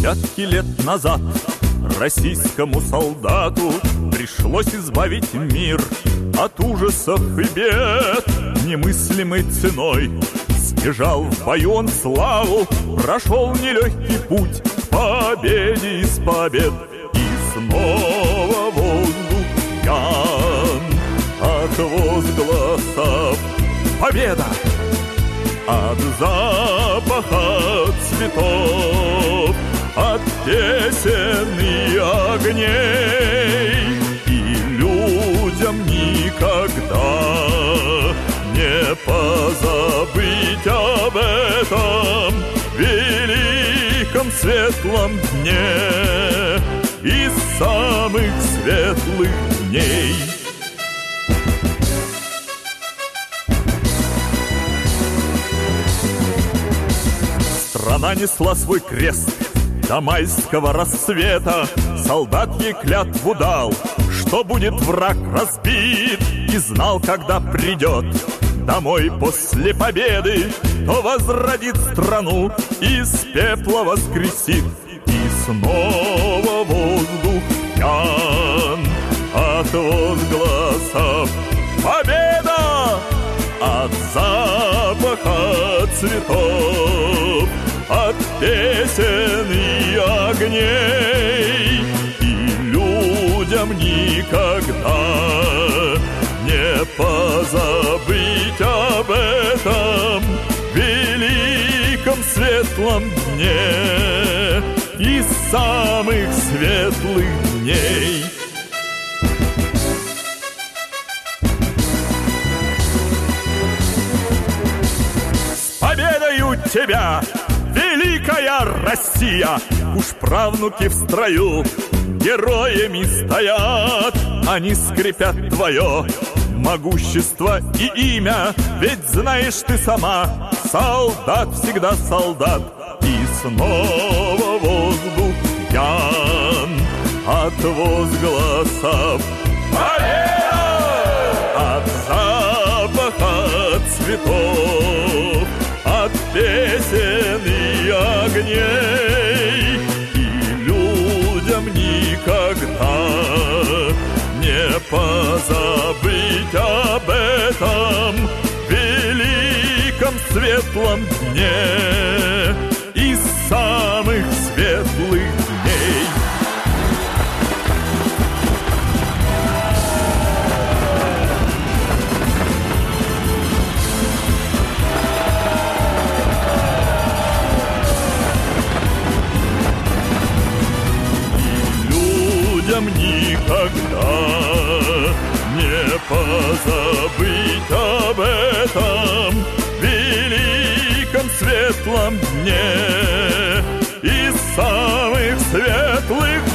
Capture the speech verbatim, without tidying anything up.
Десятки лет назад российскому солдату пришлось избавить мир от ужасов и бед. Немыслимой ценой снижал в бою он славу, прошел нелегкий путь к победе из побед. И снова воздух пьян от возгласов «Победа!» От запаха цветов, от песен и огней. И людям никогда не позабыть об этом великом светлом дне из самых светлых дней. Страна несла свой крест до майского рассвета. Солдат ей клятву дал, что будет враг разбит, и знал, когда придет домой после победы, то возродит страну, из пепла воскресит. И снова воздух пьян от возгласов «Победа!» От запаха цветов, от песен и огней. И людям никогда не позабыть об этом великом светлом дне из самых светлых дней. Победою тебя, великая Россия! Уж правнуки в строю героями стоят. Они скрепят твое могущество и имя, ведь знаешь ты сама, солдат всегда солдат. И снова воздух пьян от возгласов «Победа!» От запаха цветов, от песен и огней. И людям никогда не позабыть об этом великом светлом дне из самых светлых дней. Никогда не позабыть об этом великом светлом дне из самых светлых